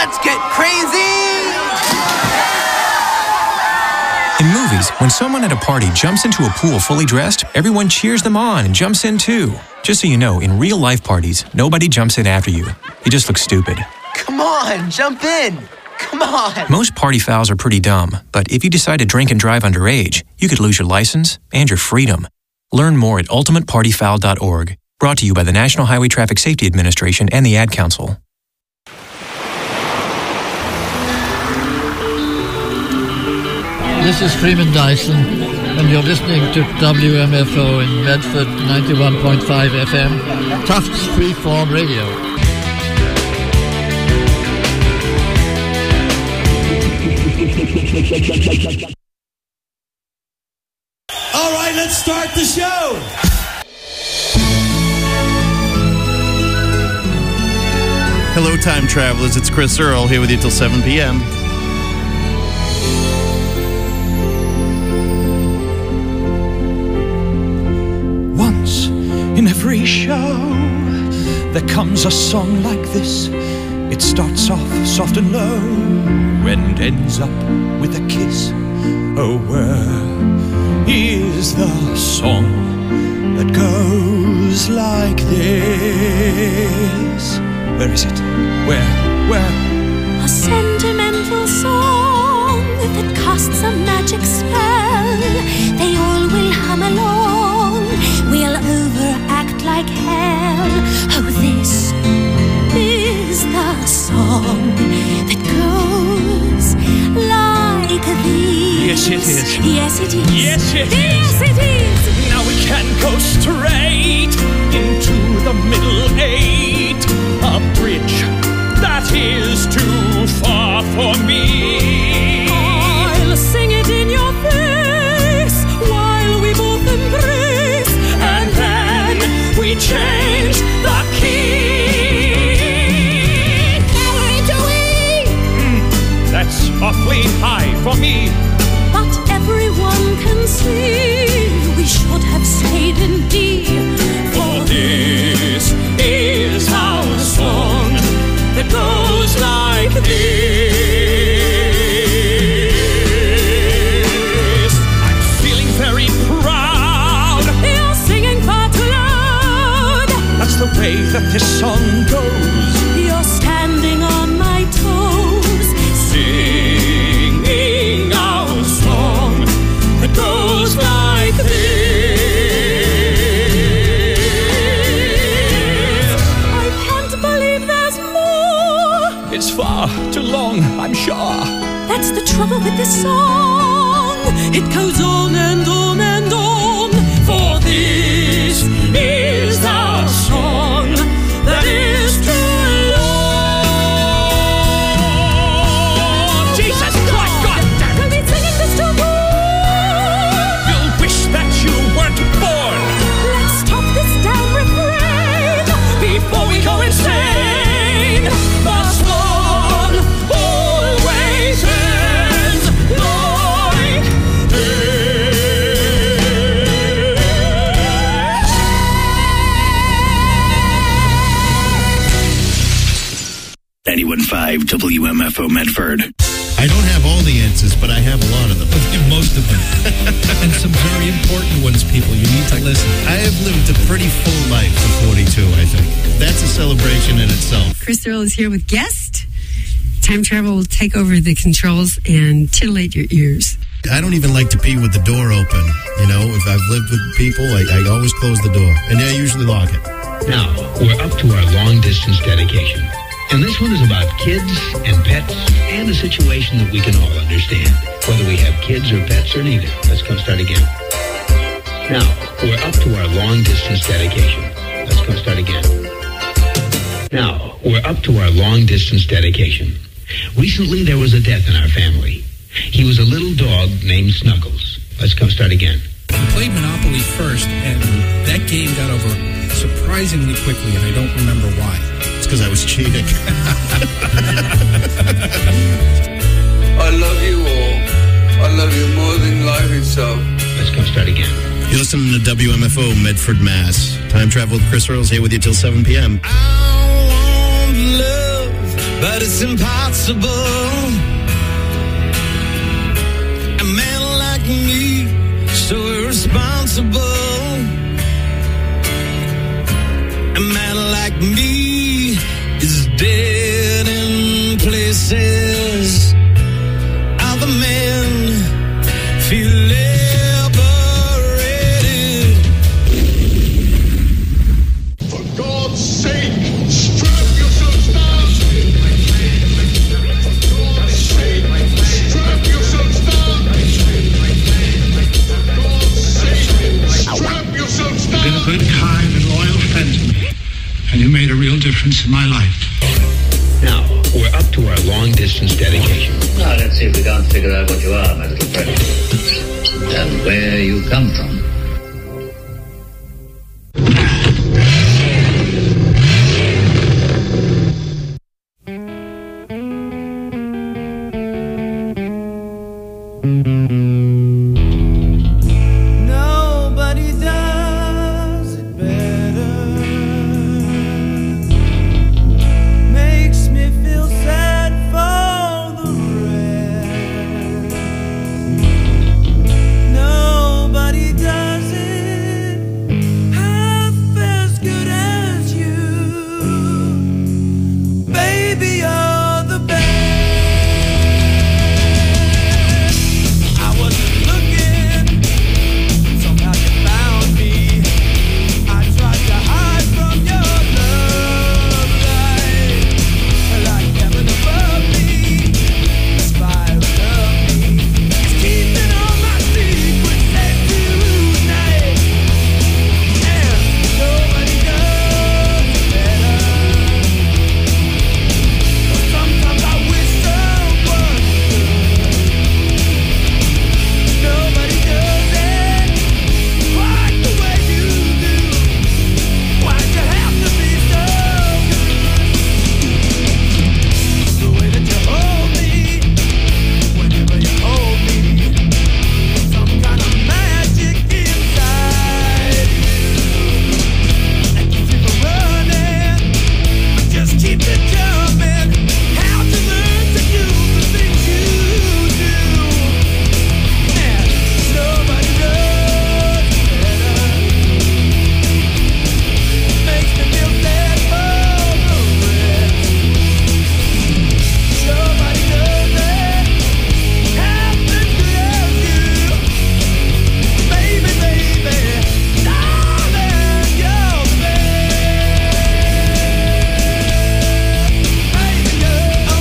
Let's get crazy! In movies, when someone at a party jumps into a pool fully dressed, everyone cheers them on and jumps in too. Just so you know, in real-life parties, nobody jumps in after you. You just look stupid. Come on, jump in! Come on! Most party fouls are pretty dumb, but if you decide to drink and drive underage, you could lose your license and your freedom. Learn more at ultimatepartyfoul.org. Brought to you by the National Highway Traffic Safety Administration and the Ad Council. This is Freeman Dyson, and you're listening to WMFO in Medford 91.5 FM, Tufts Freeform Radio. All right, let's start the show. Hello, time travelers. It's Chris Earl here with you till 7 p.m. Once in every show, there comes a song like this. It starts off soft and low and ends up with a kiss. Oh, where is the song that goes like this? Where is it? Where? A sentimental song that casts a magic spell. They all will hum along, we'll overact like hell. Oh, this is the song that goes like this. Yes, it is. Yes, it is. Yes, it is. Yes, it is. Now we can go straight into the middle eight. A bridge that is too far for me. I'll sing it in your face while we both embrace, And then we change the key. That's awfully high for me. but everyone can see we should have stayed in D. For this is our song that goes like this. I'm feeling very proud. You're singing far too loud. That's the way that this song goes. You're standing on my toes. Singing our song that goes like this. I can't believe there's more. It's far too long, I'm sure. That's the trouble with this song. It goes on and on and on. For this is our song that is too long. Jesus Christ, God damn We'll it! be singing this too long. You'll wish that you weren't born Let's stop this damn refrain before we go insane. The song always ends like this. 91.5 WMFO Medford. I don't have all the answers, but I have a lot of them. Most of them. And some very important ones, people. You need to listen. I have lived a pretty full life for 42, I think. That's a celebration in itself. Chris Earl is here with guest. Time travel will take over the controls and titillate your ears. I don't even like to pee with the door open. You know, if I've lived with people, I always close the door. And I usually lock it. Now, we're up to our long-distance dedication. And this one is about kids and pets and a situation that we can all understand, whether we have kids or pets or neither. Let's come start again. Now, we're up to our long-distance dedication. Let's come start again. Now, we're up to our long-distance dedication. Recently, there was a death in our family. He was a little dog named Snuggles. Let's come start again. We played Monopoly first, and that game got over surprisingly quickly, and I don't remember why. It's because I was cheating. I love you all. I love you more than life itself. Let's come start again. You're listening to WMFO Medford, Mass. Time Travel with Chris Earl's here with you till 7 p.m. I want love, but it's looks impossible. A man like me, so irresponsible. A man like me is dead in places. Other men feel liberated. For God's sake, strap yourselves down. For God's sake, strap yourselves down. For God's sake, strap yourselves down. You've been a good, kind, and loyal friend to me, and you made a real difference in my life. Now, we're up to our long-distance dedication. Now, let's see if we can't figure out what you are, my little friend. And where you come from. Nobody does it better. Makes me feel sad for the rest. Nobody does it half as good as you. Baby, you're the best. I wasn't looking, somehow you found me. I tried to hide from your love light, like heaven above me. The spire above me is keeping all my secrets safe tonight. And nobody does it better. Sometimes I wish someone could. Nobody does it quite the way you do. Why'd you have to be so good? The way that you hold me, whenever you hold me, some kind of magic inside you that keeps you from running, but just keeps you jumping. How'd you learn to do the things you do? And nobody does it better. Makes me feel sad for the rest. Nobody does it half as good as you. Baby, baby, darling, you're the best. Baby, you're the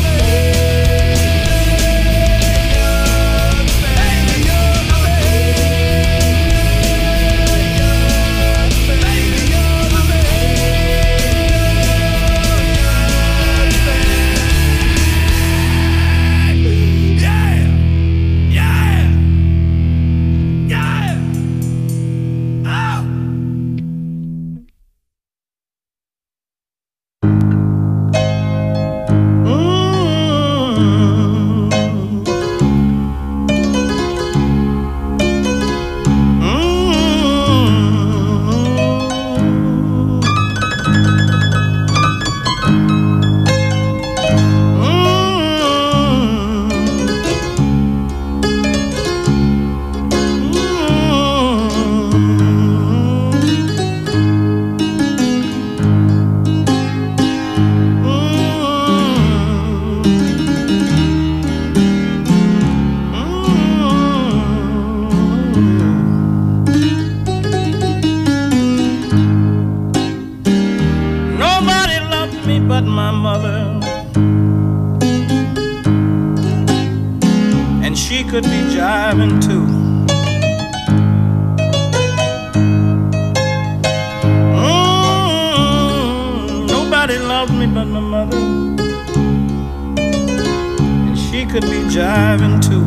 Nobody loved me but my mother, and she could be jiving too. Nobody loved me but my mother, and she could be jiving too.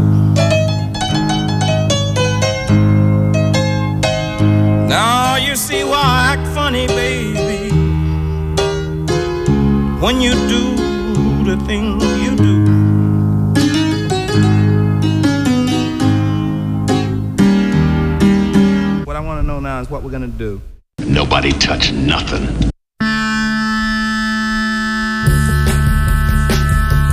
Now you see why I act funny, baby, when you do the things you do. What I want to know now is what we're gonna do. Nobody touched nothing.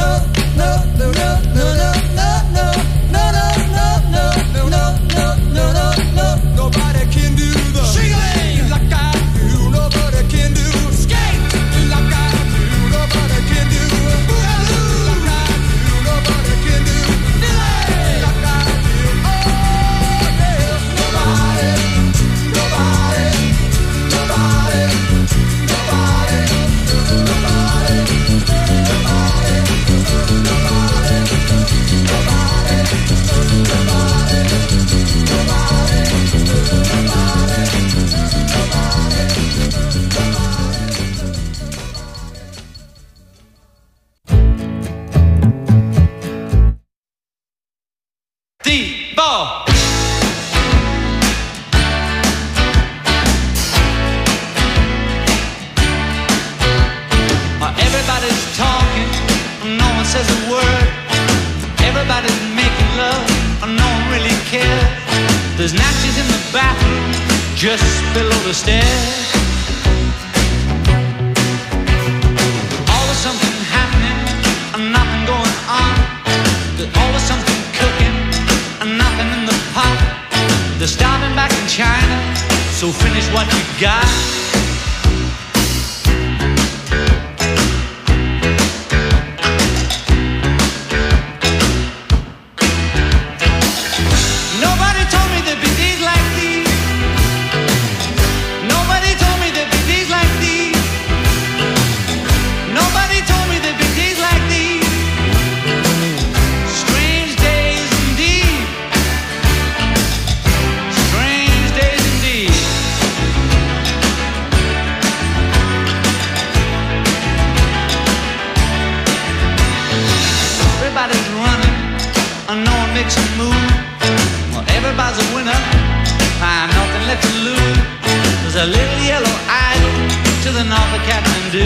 Nobody can do the shake like I do. Nobody can do skate like I do. Nobody can do boogaloo like I do. Nobody can do delay like I do. Oh yeah, nobody, nobody, nobody, nobody, D-ball. Everybody's talking, no one says a word. Everybody's making love, no one really cares. There's napkins in the bathroom, just below the stairs. Always something happening, nothing going on. There's always something cooking, nothing in the pot. They're starving back in China, so finish what you got. Nobody told me there'd be days like these. Nobody told me there'd be days like these. Nobody told me there'd be days like these. Strange days indeed. Strange days indeed. Everybody's running, no one makes a move. Well, everybody's a winner, nothing left to lose. There's a little yellow idol to the north of Kathmandu.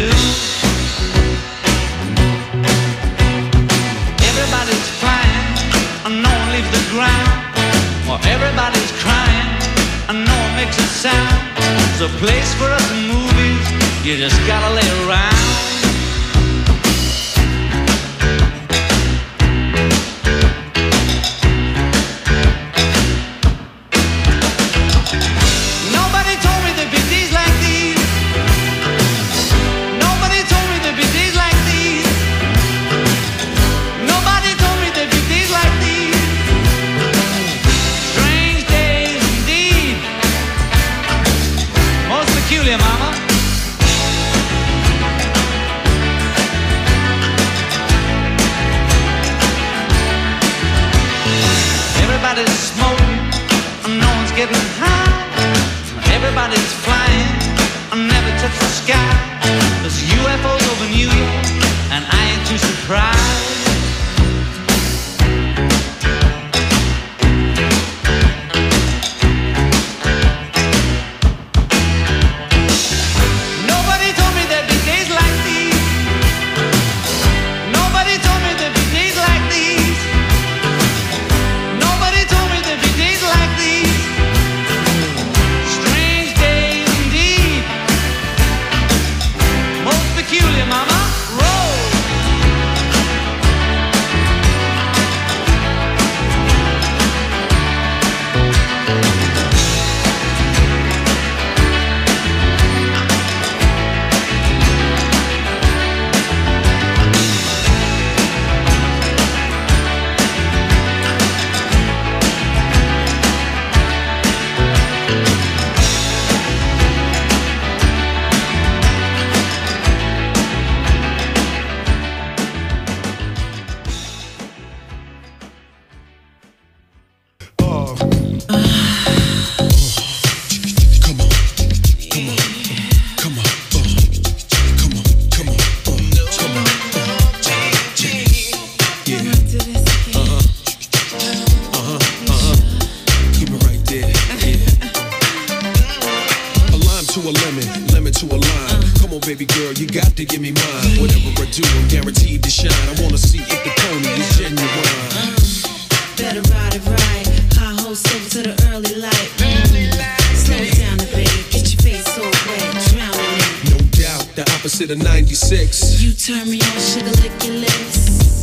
Everybody's flying, no one leaves the ground. Well, everybody's crying, no one makes a sound. There's a place for us in movies, you just gotta lay around. Nobody told me there'd be days like these. Nobody told me there'd be days like these. Nobody told me there'd be days like these. Strange days indeed. Most peculiar, mama. Everybody's smoking, no one's getting high. Everybody's flying, never touch the sky. There's UFOs over New York, and I ain't too surprised. Nobody told me there'd be days like these. Nobody told me there'd be days like these. Nobody told me there'd be days like these. Strange days indeed. Most peculiar, mama. Roll. Keep it right there, yeah. A lime to a lemon, lemon to a lime. Come on, baby girl, you got to give me mine. Whatever I do, I'm guaranteed to shine. I wanna see if the pony is genuine. Better ride it right. High hole silver to the early light. Slow it down a bit. Get your face so wet. Drowning in it. No doubt, the opposite of 96. You turn me on, sugar, lick your lips.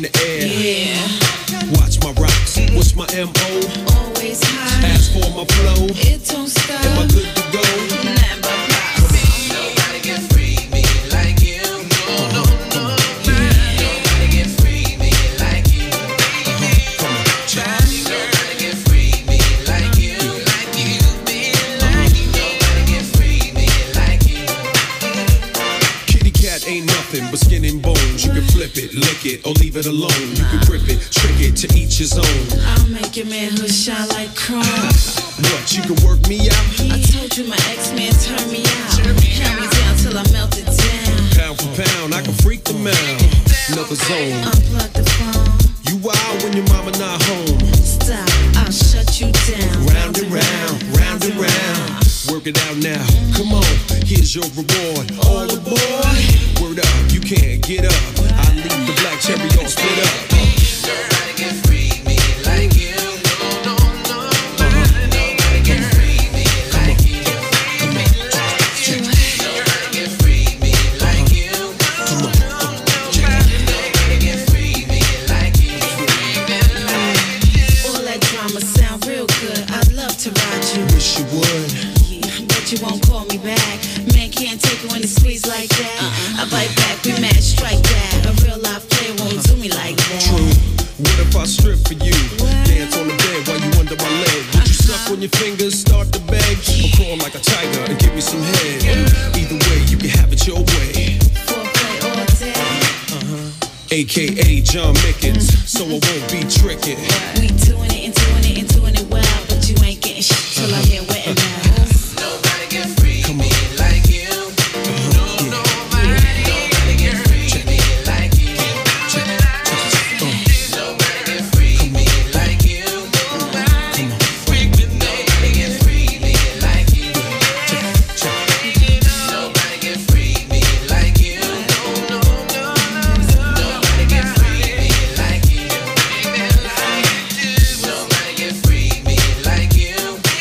the air. Yeah. Watch my rocks. What's my MO? Always high. Ask for my flow. It don't stop. Am I good to go? Never pop. Nobody can free me like you. No, no, no. Nobody can free me like you. Nobody can free me like you. Like you, nobody can free me like you. Kitty cat ain't nothing but skin and bones. You can flip it, lick it, or leave it alone. You can grip it, trick it, to each his own. I'll make your manhood shine like chrome. What, you can work me out? I told you my ex-man turned me out. Hand me down till I melted down. Pound for pound, I can freak the mound. Another zone. Unplug the phone. You wild when your mama not home. Stop, I'll shut you down. Round and round, round and round. Work it out now. Come on, here's your reward. All aboard. Word up, you can't get up. I leave the black cherry all split up. Nobody can free me like you. No, no, no. Nobody can free me like you. Nobody can free me like you. Nobody can free me like you. All that drama sound real good. I'd love to ride you. Wish you would. But you won't call me back. Man can't take it when he squeeze like that. I bite back, we match, strike that. A real life player won't do me like that. True. What if I strip for you? Dance on the bed while you under my leg. Would you suck on your fingers, start to beg, or crawl like a tiger and give me some head? Either way, you can have it your way. Foreplay all day. AKA John Mickens, so I won't be tricking. We doing it and doing it and doing it well, but you ain't getting shit till I get wet and mad. Nobody can free me like you. No, nobody can free me like you. Nobody can free me like you. Nobody can free me like you. Nobody can free me like you. Nobody can free me like you. Nobody can free me like you.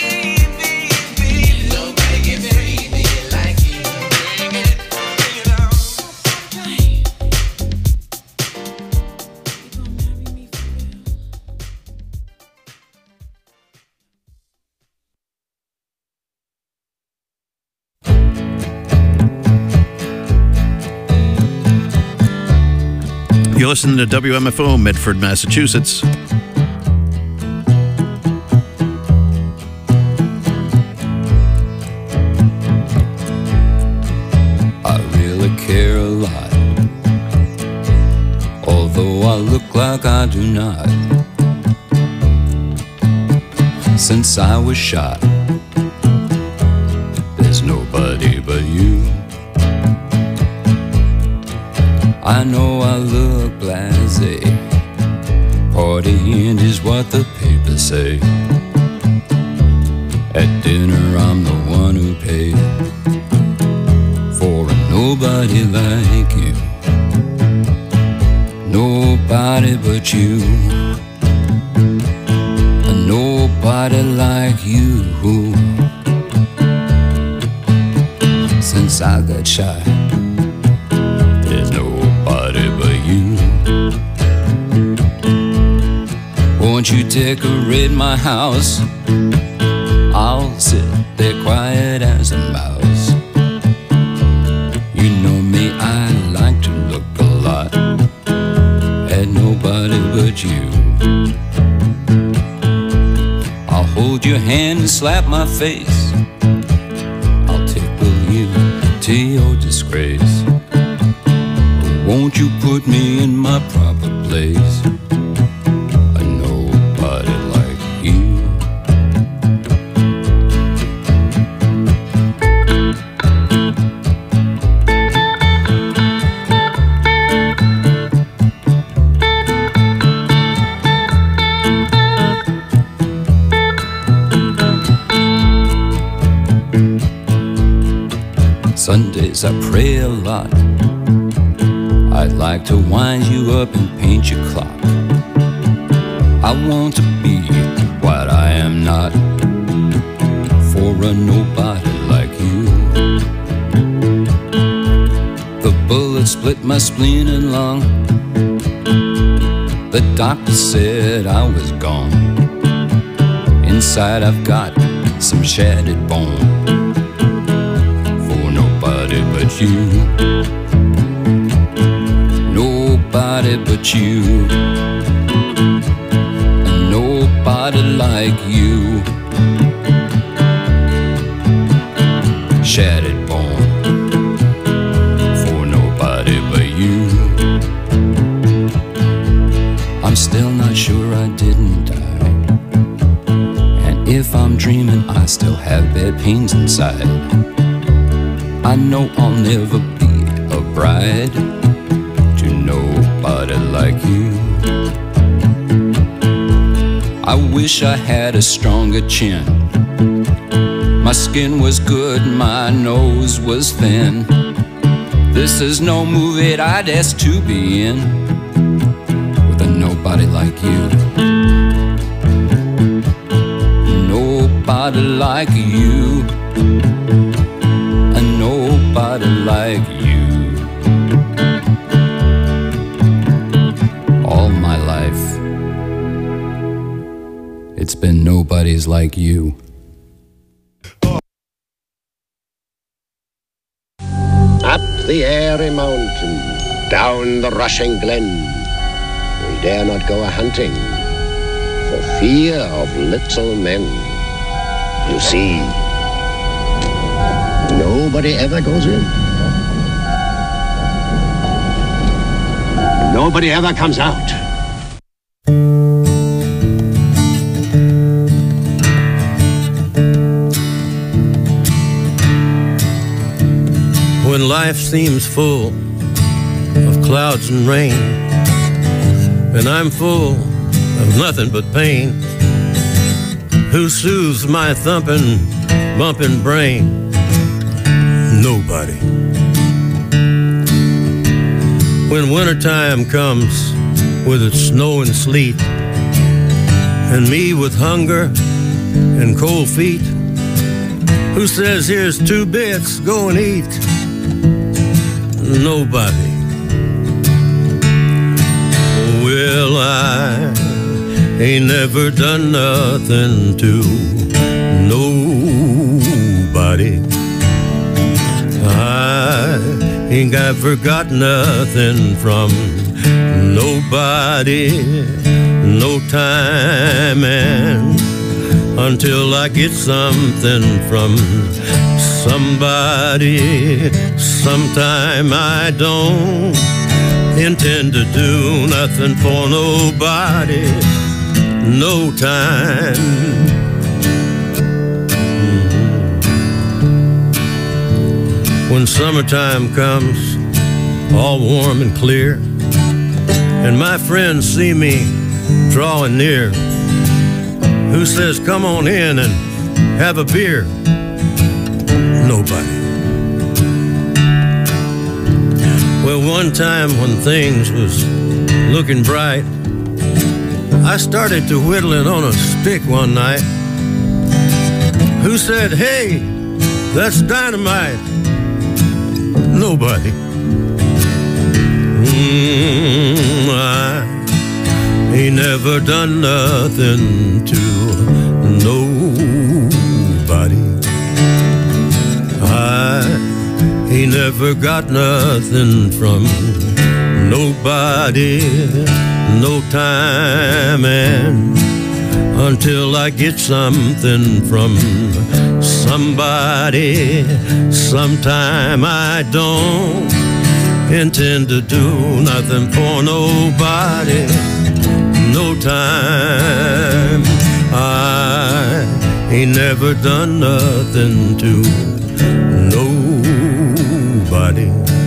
Nobody can free me like you. You're listening to WMFO, Medford, Massachusetts. I really care a lot, although I look like I do not. Since I was shot, there's nobody but you. I know I look blasé, partying is what the papers say. At dinner I'm the one who paid for a nobody like you. Nobody but you. A nobody like you. Since I got shot, there's nobody but you. Won't you decorate my house? I'll sit there quiet as a mouse. You know me, I like to look a lot at nobody but you. I'll hold your hand and slap my face. I'll tickle you to your disgrace. Won't you put me in my proper place? A nobody like you. Sundays I pray a lot. I'd like to wind you up and paint your clock. I want to be what I am not, for a nobody like you. The bullet split my spleen and lung. The doctor said I was gone. Inside I've got some shattered bone. For nobody but you. Nobody but you. Nobody like you. Shattered bone. For nobody but you. I'm still not sure I didn't die. And if I'm dreaming, I still have bad pains inside. I know I'll never be a bride to nobody like you. I wish I had a stronger chin. My skin was good, my nose was thin. This is no movie I'd ask to be in with a nobody like you. Nobody like you. A nobody like you. All my life it's been nobody's like you. Up the airy mountain, down the rushing glen, we dare not go a-hunting for fear of little men. You see, nobody ever goes in. Nobody ever comes out. When life seems full of clouds and rain, and I'm full of nothing but pain, who soothes my thumping, bumping brain? Nobody. When wintertime comes with its snow and sleet, and me with hunger and cold feet, who says here's 2 bits, go and eat? Nobody. Well, I ain't never done nothing to nobody. I ain't ever got nothing from nobody, no time, and until I get something from somebody. Sometime I don't intend to do nothing for nobody, no time. When summertime comes, all warm and clear, and my friends see me drawing near, who says, come on in and have a beer? Nobody. Well, one time when things was looking bright, I started to whittling on a stick one night. Who said, hey, that's dynamite? Nobody. I ain't never done nothing to nobody. I ain't never got nothing from nobody, no time, and until I get something from somebody, sometime I don't intend to do nothing for nobody, no time. I ain't never done nothing to nobody.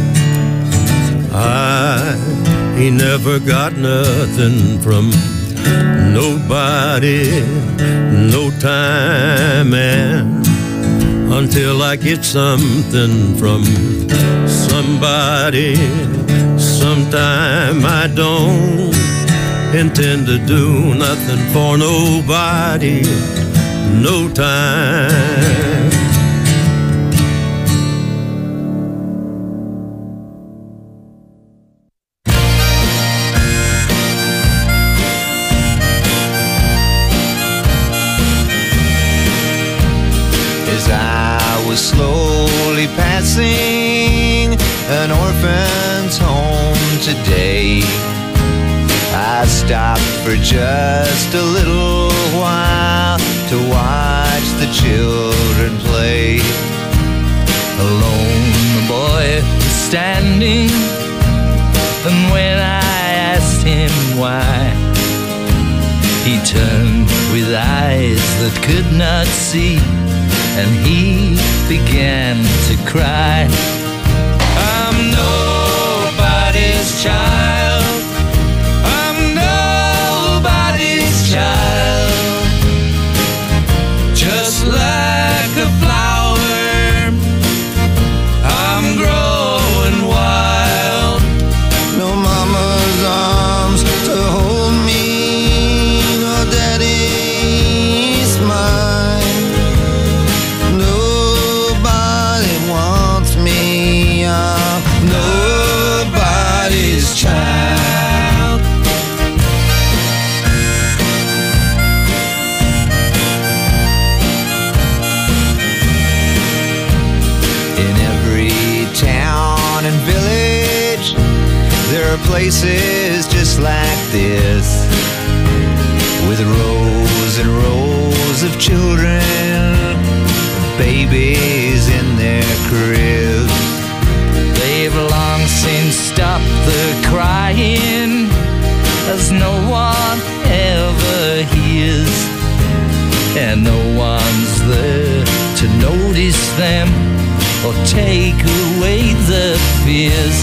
I ain't never got nothing from nobody, no time, and until I get something from somebody, sometime I don't intend to do nothing for nobody, no time. today. I stopped for just a little while to watch the children play. Alone the boy was standing, and when I asked him why, he turned with eyes that could not see, and he began to cry. I'm nobody's child. I'm nobody's child. Just like a flower, I'm growing wild. No mama's arms to hold me, no daddy's mine. Nobody wants me, I'm nobody's child. In every town and village, there are places just like this, with rows and rows of children, babies in their cribs. They've long since stopped the crying, as no one ever hears, and no one's there to notice them or take away the fears.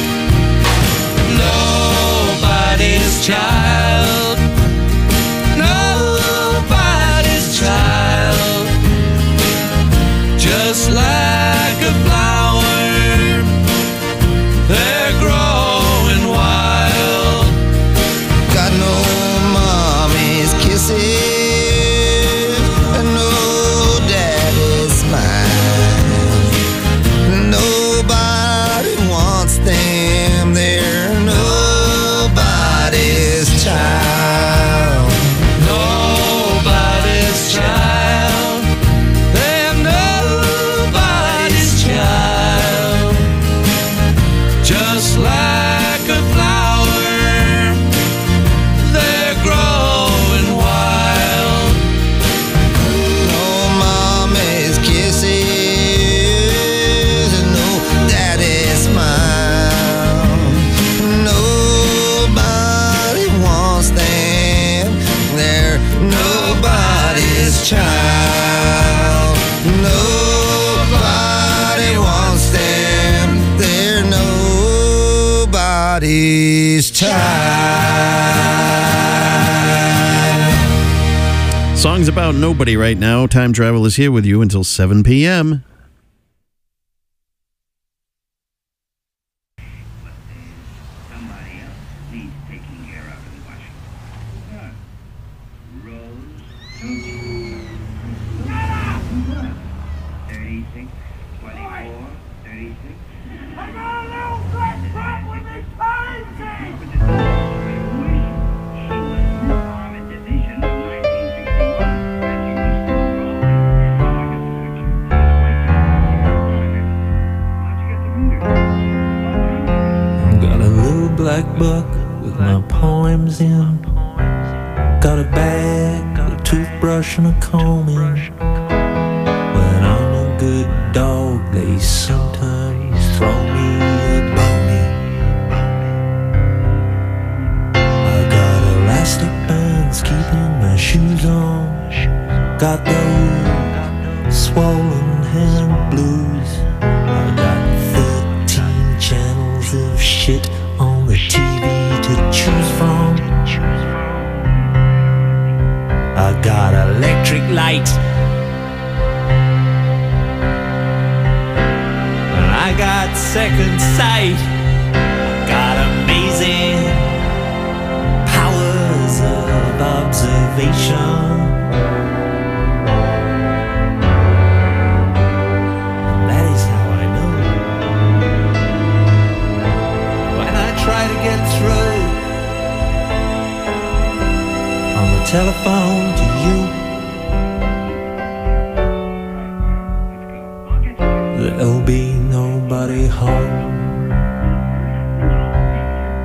Nobody's child. Nobody's child. Just like a flower, they're growing wild. Got no mommy's kisses and no daddy's smile. Nobody wants them, they're nobody's child. Nobody's child. They're nobody's child. Just like a flower, they're growing wild. No mommy's kisses and no daddy's smile. Nobody wants them, they're nobody's child. Nobody wants them, they're nobody's child. Songs about nobody right now. Time Travel is here with you until 7 p.m. Got a little black book with my poems in. Got a bag, a toothbrush and a comb in. When I'm a good dog, they sometimes throw me a bone. I got elastic bands keeping my shoes on. Got those swollen hand blues. I got 13 channels of shit on the TV to choose from. I got electric light, and I got second sight. I got amazing powers of observation. And that is how I know. When I try to get through on the telephone to you, there'll be nobody home.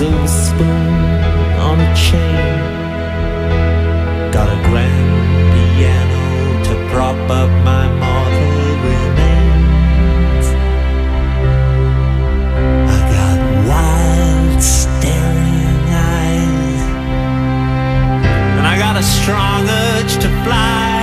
silver spoon on a chain. Got a grand piano to prop up my mortal remains. I got wild staring eyes, and I got a strong urge to fly,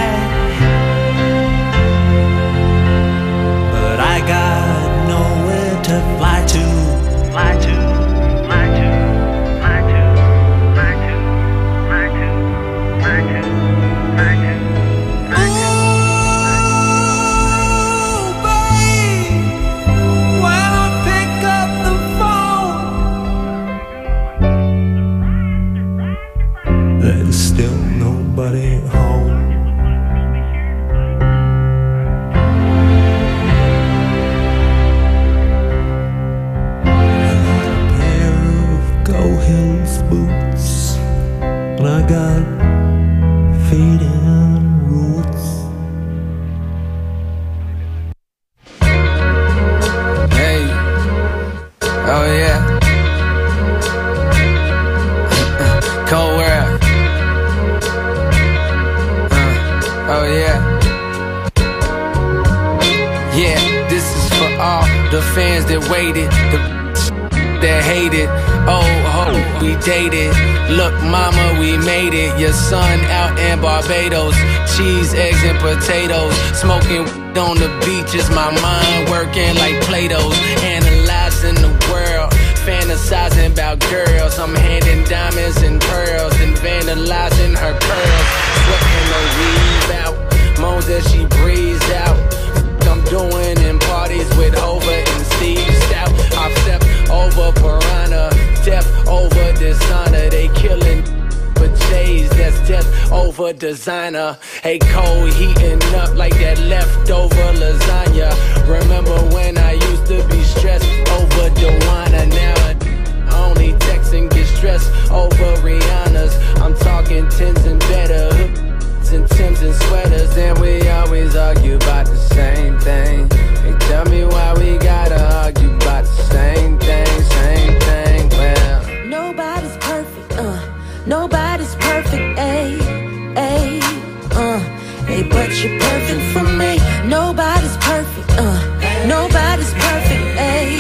but I got nowhere to fly to. Fly to, fly to, fly to, fly to, fly to, fly to, fly to, fly to. Ooh, babe, when I pick up the phone, there's still nobody home. Hills boots, and I got fading roots. Hey, oh yeah, cold world. Oh yeah, yeah. This is for all the fans that waited, the that hated. Oh, we dated. Look, mama, we made it. Your son out in Barbados. Cheese, eggs, and potatoes. Smoking on the beach is my mind working like Play-Dohs. Analyzing the world, fantasizing about girls. I'm handing diamonds and pearls and vandalizing her curls. Sweating her weave out, moans as she breathes out. I'm doing in parties with Hova and Steve Stout. I've stepped over Piranha, death over dishonor. They killing but J's, that's death over designer. Hey, cold heating up like that leftover lasagna. Remember when I used to be stressed over Dewana? Now I only text and get stressed over Rihanna's. I'm talking tens and better, and Timbs and sweaters, and we always argue about the same thing. Hey, tell me why we gotta argue about the same thing, same thing. Well, nobody's perfect, nobody's perfect, ayy, ayy, hey, but you're perfect for me. Nobody's perfect, nobody's perfect, ayy,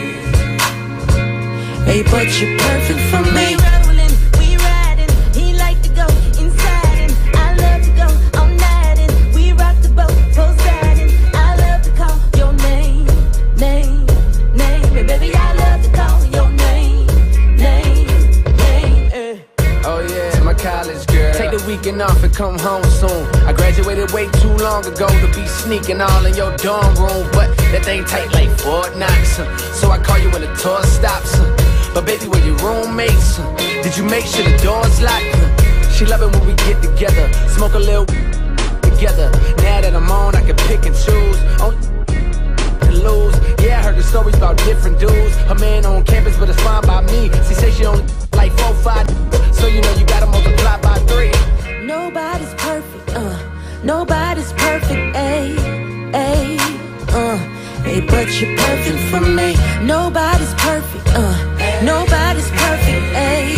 hey, but you're perfect for me. We riding, he like to go inside, and I love to go all night, and we rock the boat, Poseidon. I love to call your name, name, name, and baby, I love to call your name, name, name. oh yeah, my college girl. Take the weekend off and come home soon. I graduated way too long ago to be sneaking all in your dorm room, but that thing tight like Fort Knox. So I call you when the tour stops. But baby, when your roommates, did you make sure the door's locked? She love it when we get together, smoke a little together. Now that I'm on, I can pick and choose. To lose, yeah, I heard the stories about different dudes. Her man on campus, but it's fine by me. She say she only like 4, 5, so you know you gotta multiply by 3. Nobody's perfect, nobody's perfect, ayy, ayy, hey, but you're perfect for me. Nobody's perfect, nobody's perfect, ayy,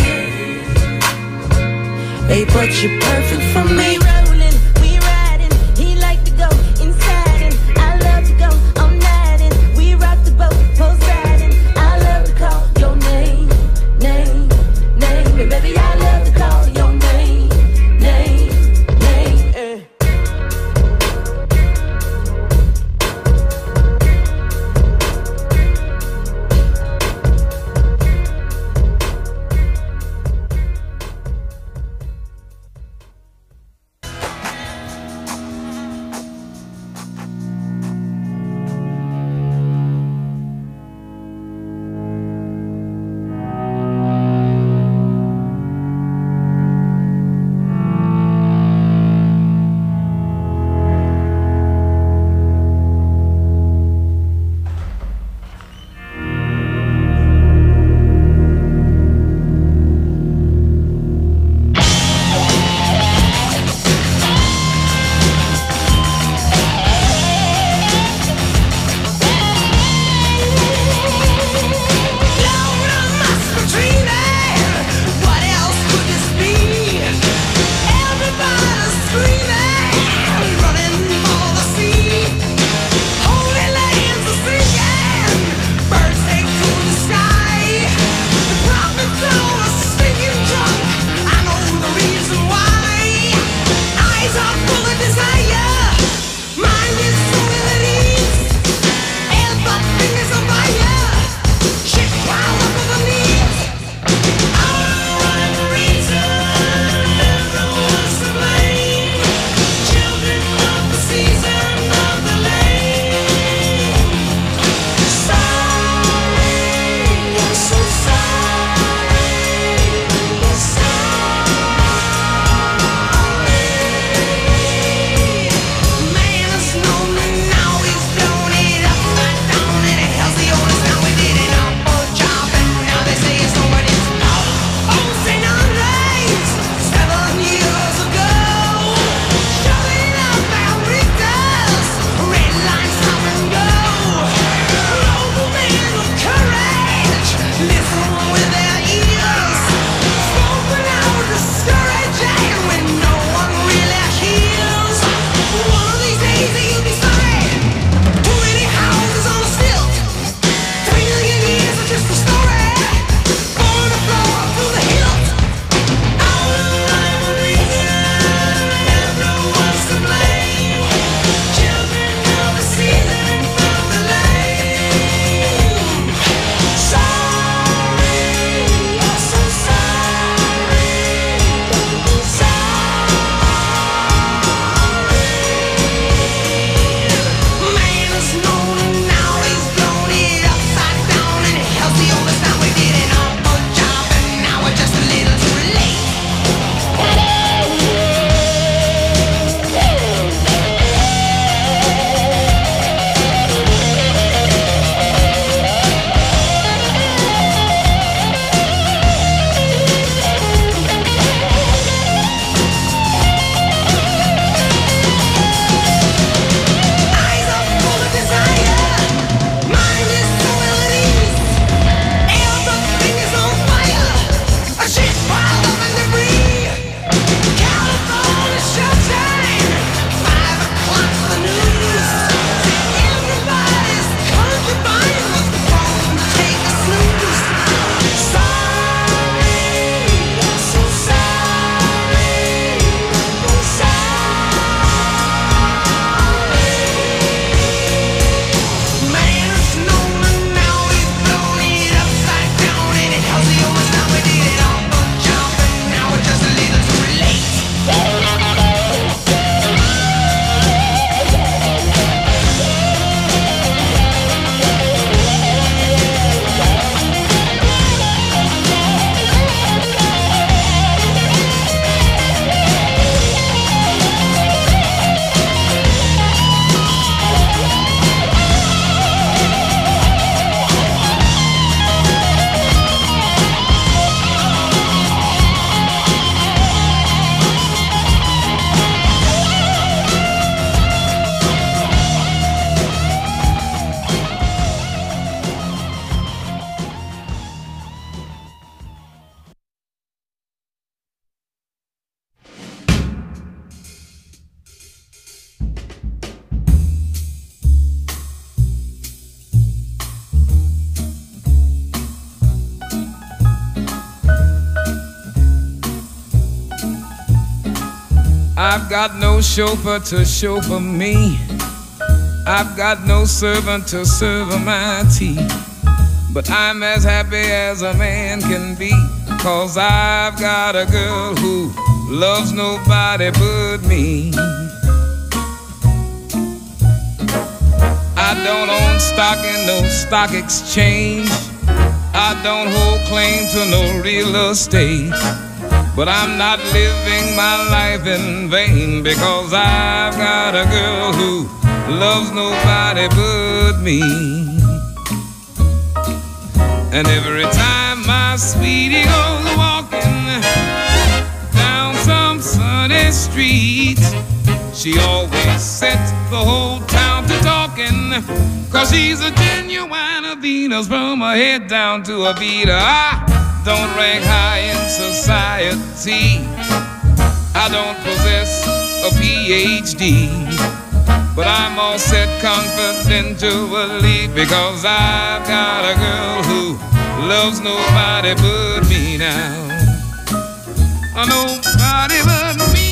hey, but you're perfect for me. Rolling, we riding, he like to go inside, and I love to go all night, and we rock the boat, Poseidon. I love to call your name, name, name, and baby, I love to call your name, name, name. I've got no chauffeur to chauffeur me. I've got no servant to serve my tea. But I'm as happy as a man can be, 'cause I've got a girl who loves nobody but me. I don't own stock in no stock exchange. I don't hold claim to no real estate. But I'm not living my life in vain, because I've got a girl who loves nobody but me. And every time my sweetie goes walking down some sunny street, she always sets the whole town to talking, 'cause she's a genuine Venus from her head down to her feet. I don't rank high in society. I don't possess a PhD, but I'm all set confidentially, because I've got a girl who loves nobody but me now. Nobody but me.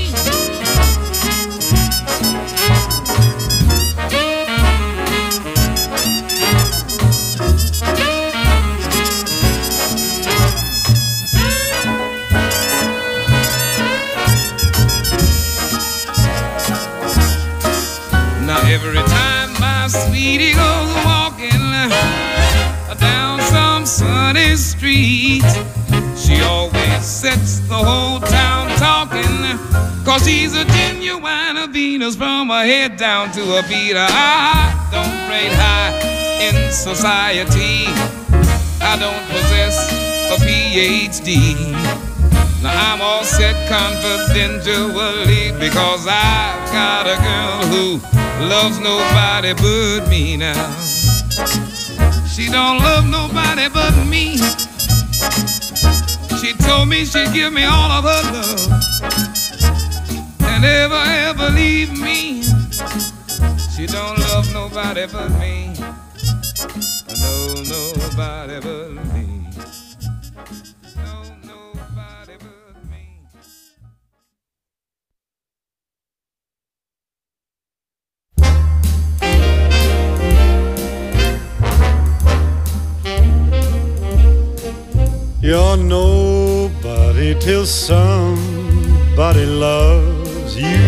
Now every time my sweetie goes walking down some sunny street, she always sets the whole town talking, 'cause she's a genuine Venus from her head down to her feet. I don't rate high in society. I don't possess a PhD. Now I'm all set confidentially, because I've got a girl who loves nobody but me now. She don't love nobody but me. She told me she'd give me all of her love and never ever leave me. She don't love nobody but me. No, nobody but me. You're nobody till somebody loves you.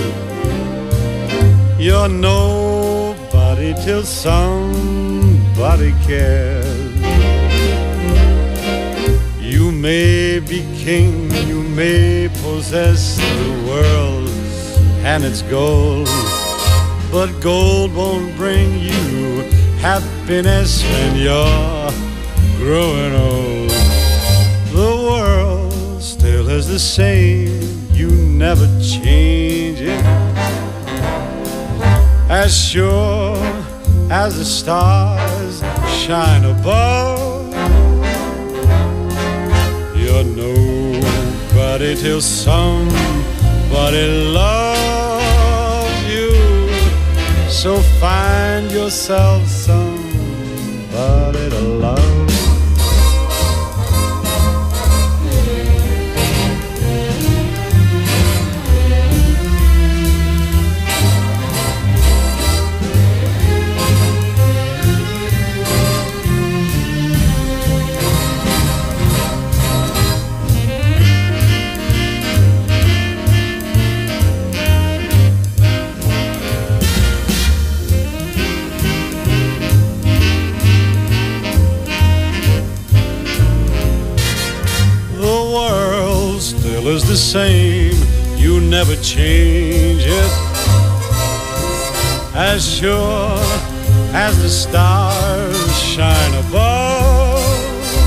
You're nobody till somebody cares. You may be king, you may possess the world and its gold, but gold won't bring you happiness when you're growing old. The world still is the same, you never change it. As sure as the stars shine above, you're nobody till somebody loves you. So find yourself somebody to love. Is the same, you never change it. As sure as the stars shine above,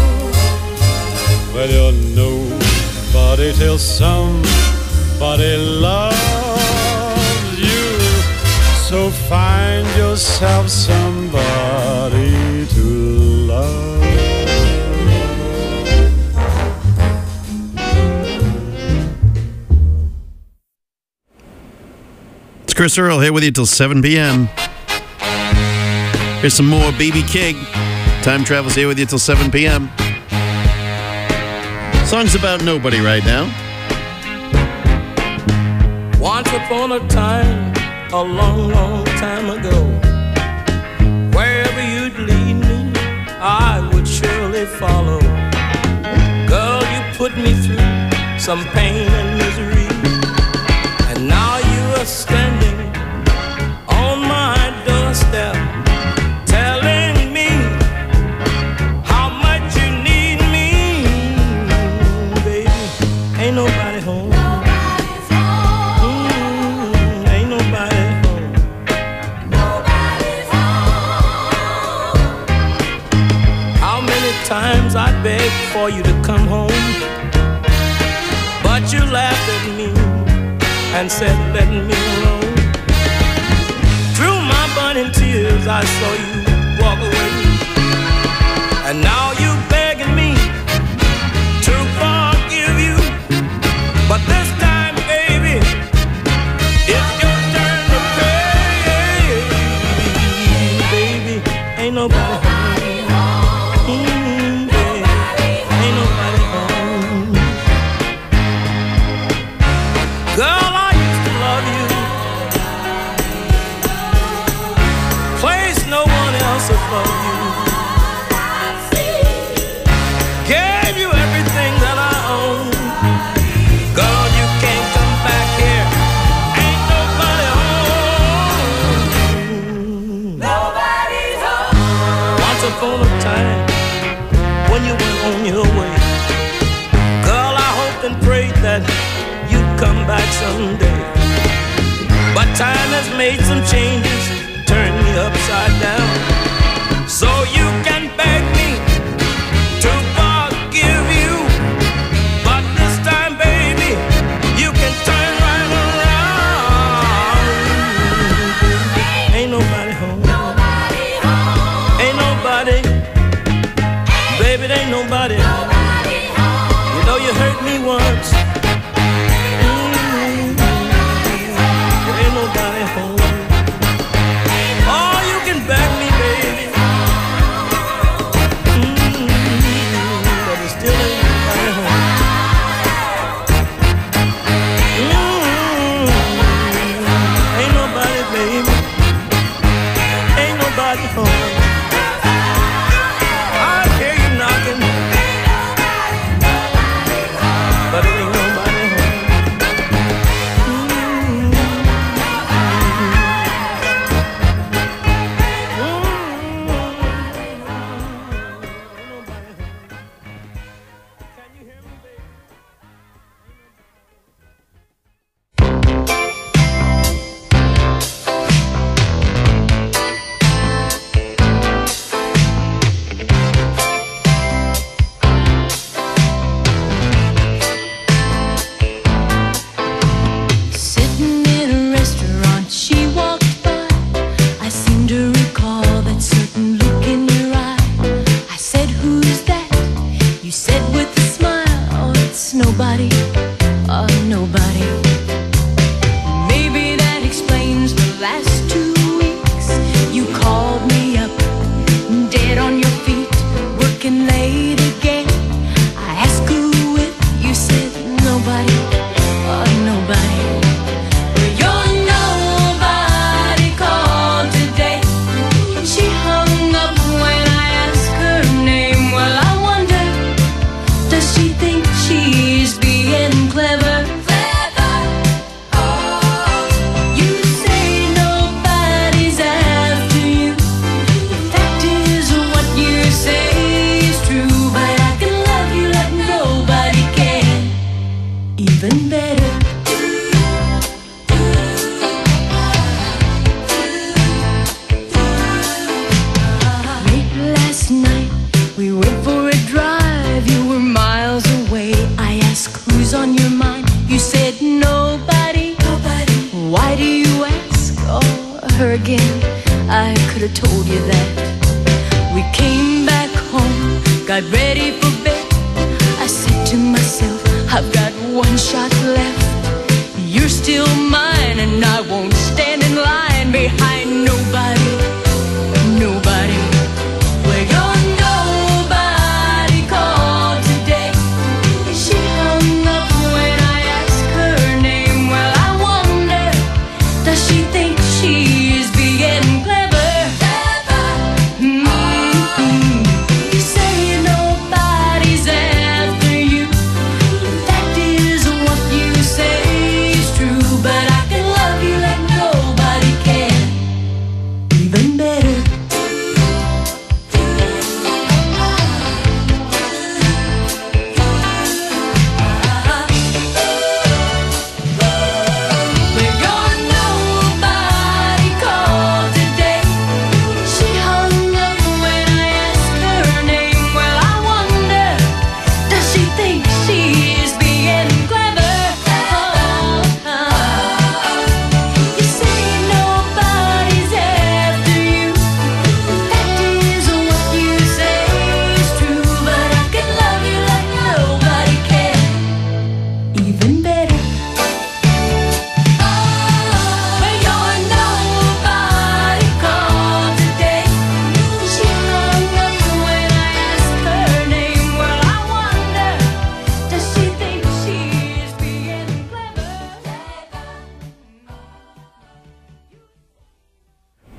well, you're nobody till somebody loves you. So find yourself somebody to love. Chris Earl here with you till 7 p.m. Here's some more B.B. King. Time Travel's here with you till 7 p.m. Song's about nobody right now. Once upon a time, a long, long time ago, wherever you'd lead me, I would surely follow. Girl, you put me through some pain and misery, and now you are standing on my doorstep, telling me how much you need me. Baby, ain't nobody home. Ain't nobody home. How many times I begged for you to come home, but you laughed at me and said, let me alone. Through my burning tears, I saw you walk away, and now you begging me to forgive you. But this time, baby, it's your turn to pay. Baby, ain't nobody home. Baby, ain't nobody home. Girl, I used to love you, place no one else above you, gave you everything that I own. Girl, you can't come back here, ain't nobody home. Nobody's home. Once upon a time, when you went on your way, girl, I hoped and prayed that you'd come back someday. But time has made some changes, turned me upside down. So you can beg me to forgive you, but this time, baby, you can turn right around. Ain't nobody home. Ain't nobody. Baby, there ain't nobody home. You know you hurt me once. There ain't nobody home. Oh, you can beg me, baby. But it still ain't nobody home. Ain't nobody, baby. Ain't nobody home. I hear you knocking, but it ain't nobody home. Sitting in a restaurant, she walked by. I seem to recall that certain look in your eye. I said, who's that? You said with a smile, oh, it's nobody, oh, nobody. Maybe that explains the last 2 weeks. You called me up, dead on your feet, working late again. I asked who with, you said nobody, oh, nobody. Well, your nobody called today. She hung up when I asked her name. Well, I wonder, does she think she's being clever? You say nobody's after you. The fact is, what you say is true. But I can love you like nobody can. Even better. Late last night, we went for a drive. You were miles away. I asked, who's on your mind? You said nobody. Nobody. Why do you ask? Oh, her again. I could have told you that. We came back home, got ready for bed. I said to myself, I've got one shot left. You're still mine, and I won't stand in line behind nobody, nobody. Well, your nobody called today. She hung up when I asked her name. Well, I wonder,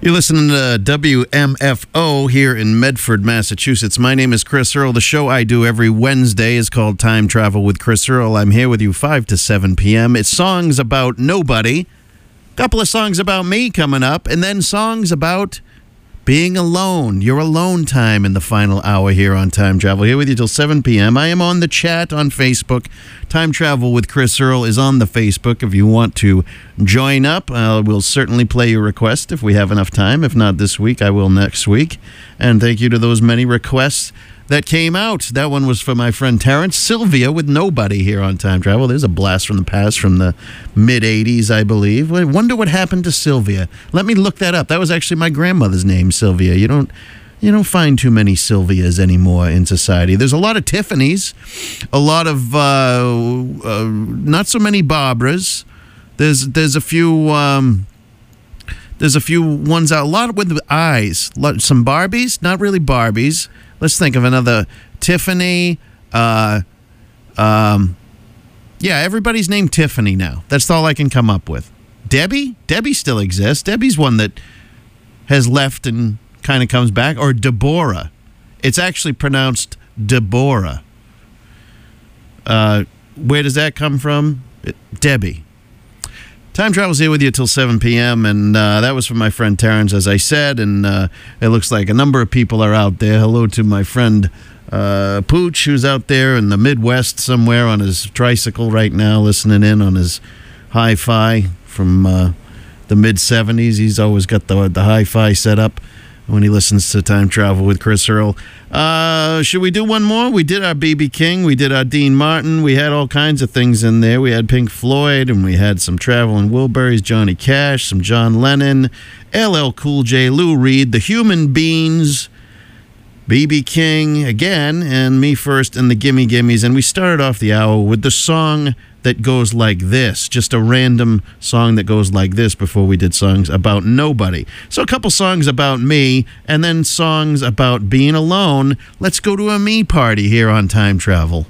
You're listening to WMFO here in Medford, Massachusetts. My name is Chris Earl. The show I do every Wednesday is called Time Travel with Chris Earl. I'm here with you 5 to 7 p.m. It's songs about nobody, a couple of songs about me coming up, and then songs about being alone. Your alone time in the final hour here on Time Travel. Here with you till 7 p.m. I am on the chat on Facebook. Time Travel with Chris Earl is on the Facebook. If you want to join up, we'll certainly play your request if we have enough time. If not this week, I will next week. And thank you to those many requests that came out. That one was for my friend Terrence. Sylvia with Nobody here on Time Travel. There's a blast from the past from the mid-'80s, I believe. I wonder what happened to Sylvia. Let me look that up. That was actually my grandmother's name, Sylvia. You don't find too many Sylvias anymore in society. There's a lot of Tiffanys, a lot of not so many Barbaras. There's a few ones out, a lot with eyes. Some Barbies, not really Barbies. Let's think of another. Tiffany. Yeah, everybody's named Tiffany now. That's all I can come up with. Debbie? Debbie still exists. Debbie's one that has left and kind of comes back. Or Deborah. It's actually pronounced Deborah. Where does that come from? Debbie. Time Travel's here with you till 7 p.m., and that was from my friend Terrence, as I said, and it looks like a number of people are out there. Hello to my friend Pooch, who's out there in the Midwest somewhere on his tricycle right now, listening in on his hi-fi from the mid-'70s. He's always got the hi-fi set up when he listens to Time Travel with Chris Earl. Should we do one more? We did our B.B. King. We did our Dean Martin. We had all kinds of things in there. We had Pink Floyd, and we had some Traveling Wilburys, Johnny Cash, some John Lennon, LL Cool J, Lou Reed, the Human Beans, B.B. King again, and Me First and the Gimme Gimmes. And we started off the hour with the song that goes like this, just a random song that goes like this before we did songs about nobody. So a couple songs about me, and then songs about being alone. Let's go to a me party here on Time Travel.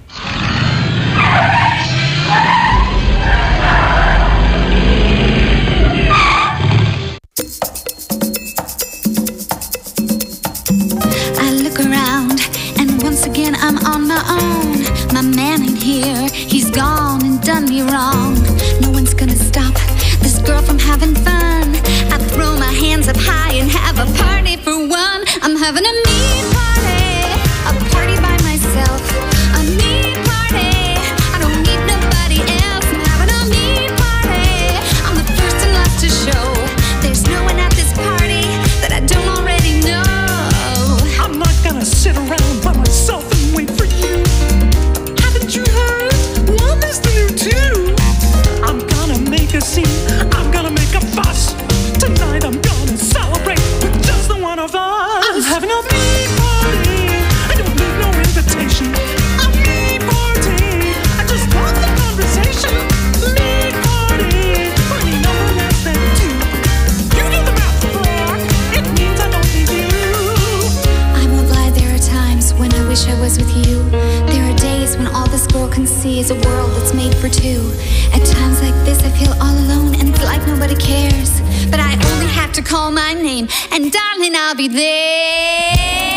I look around, and once again I'm on my own. My man ain't here, he's gone and done me wrong. No one's gonna stop this girl from having fun. I throw my hands up high and have a party for one. I'm having a me party, a party by myself. A me party, I don't need nobody else. I'm having a me party, I'm the first and last to show. There's no one at this party that I don't already know. I'm not gonna sit around by myself and wait for you. Haven't you heard? One is the new two. I'm gonna make a scene. I'm gonna make a fuss. Tonight I'm gonna celebrate with just the one of us. I'm having a me party. I don't need no invitation. A me party. I just want the conversation. Me party. Funny no one else than two. You do the math, Brock. It means I don't need you. I won't lie, there are times when I wish I was with you. There are days when all this girl can see is a world that's made for two. At times like this I feel all alone and it's like nobody cares. But I only have to call my name and darling I'll be there.